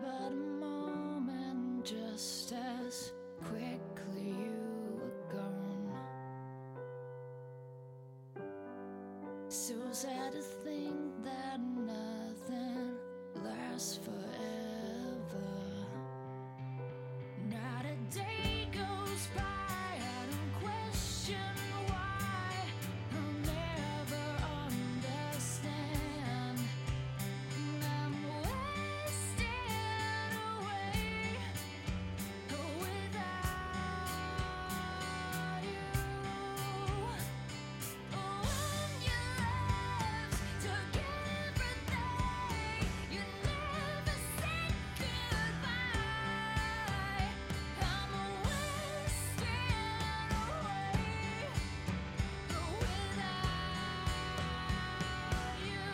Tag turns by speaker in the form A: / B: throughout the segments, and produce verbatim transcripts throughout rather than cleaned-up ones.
A: but a moment, just as quickly you were gone. So sad to think that nothing lasts forever. Not a day goes by I don't question why. I'll never understand. I'm wasting away without you. When you left, took everything, you never said goodbye. I'm wasting away without you.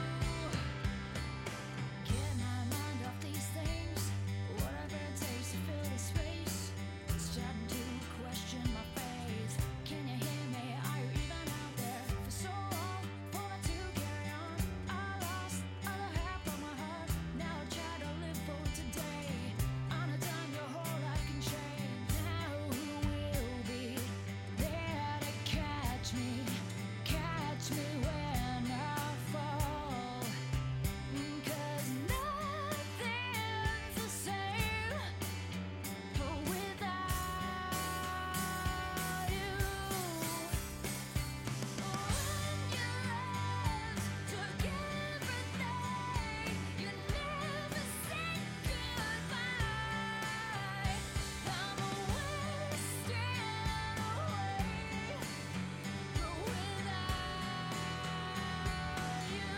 A: Get my mind off these things, whatever it takes to fill the space. Starting to question my face. Can you hear me? Are you even out there? For so long, for me to carry on, I lost other half of my heart. Now I try to live for today. On a dime, your whole life can change. Now who will be there to catch me? Catch me when I fall. 'Cause nothing's the same without you. When you left, took everything, you never said goodbye. I'm wasting away without you.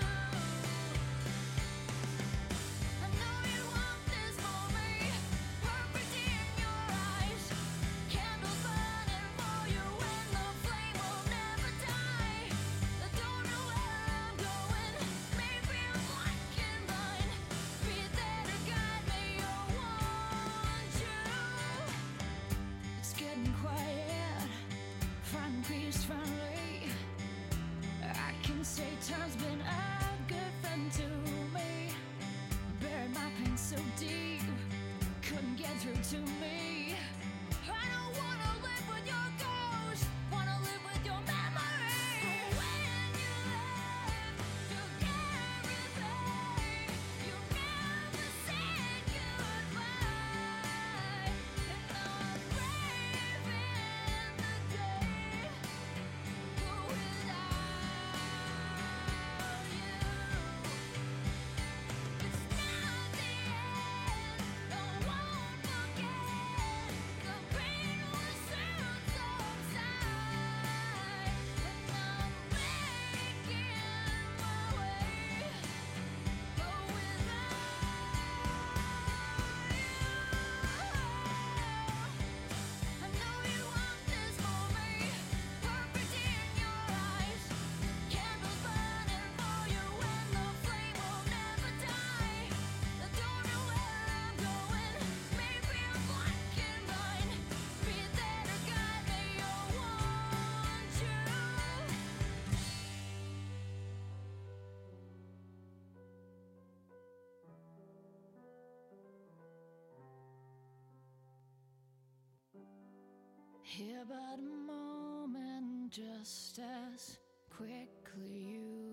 A: I know you want this for me, perfect in your eyes. Candles burning for you and the flame will never die. I don't know where I'm going, maybe I'm black and blind. Be there to guide me, I want you. It's getting quiet, find peace finally. I can say time's been a good friend to me. Buried my pain so deep, couldn't get through to me. I don't wanna live with your ghost, wanna live with your memory. When you left, took everything, you never said goodbye. And now I'm braving the day without you. It's not the end, I won't forget. The pain will soon subside. And I'm making my way without you. I know you want this for me, perfect in your eyes. Candles burning for you and the flame will never die. I don't know where I'm going, maybe I'm black and blind. Be there to guide me, I want you. Here but a moment, just as quickly you